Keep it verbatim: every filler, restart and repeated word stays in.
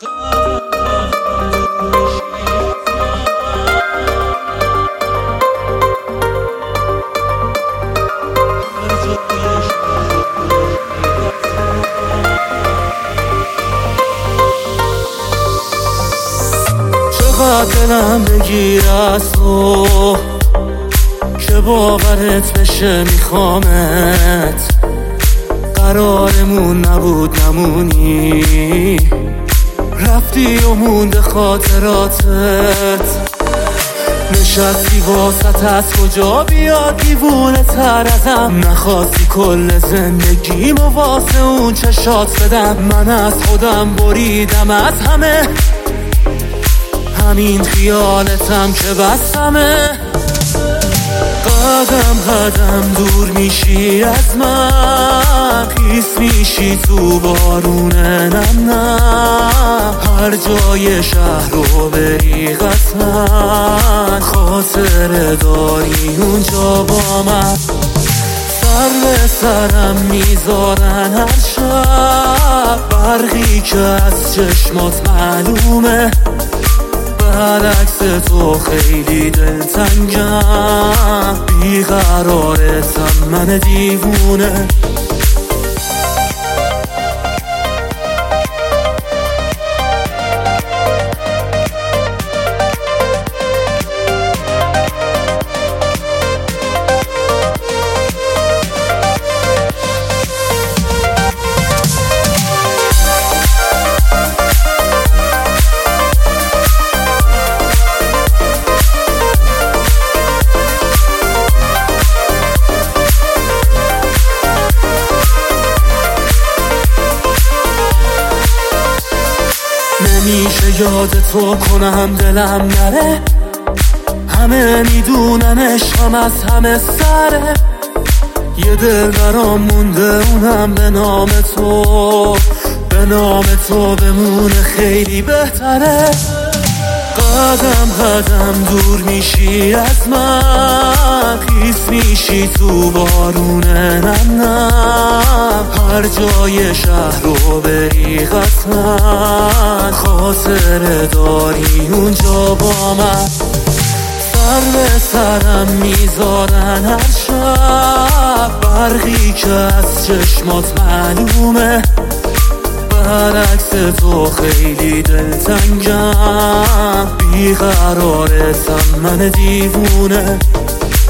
چقدر دلم بگیر از تو که باورت بشه میخوامت، قرارمون نبود نمونی، رفتی و مونده خاطراتت، نشستی واسط از کجا بیاد دیوونه تر ازم، نخواستی کل زندگیم و واسه اون چشات بدم، من از خودم بریدم از همه، همین خیالتم که بستمه، قدم قدم دور میشی از من، خیس میشی تو بارون نم نم، هر جای شهر رو بری قطعا خاطره داری اونجا با من، سر به سرم میذارن هر شب، برقی که از چشمات معلومه، برعکس تو خیلی دلتنگم، بیقرارتم من دیوونه. نمیشه یاد تو کنم دلم نره، همه میدونن عشقم از همه سره، یه دل برام مونده اونم به نام تو، به نام تو بمونه خیلی بهتره، قدم قدم دور میشی از من، خیس میشی تو بارون نم نم، هر جای شهر رو بری قطعا خاطره داری اونجا با من، سر به سرم میذارن هر شب، برقی که از چشمات معلومه، برعکس تو خیلی دلتنگم، بیقرارتم من دیوونه.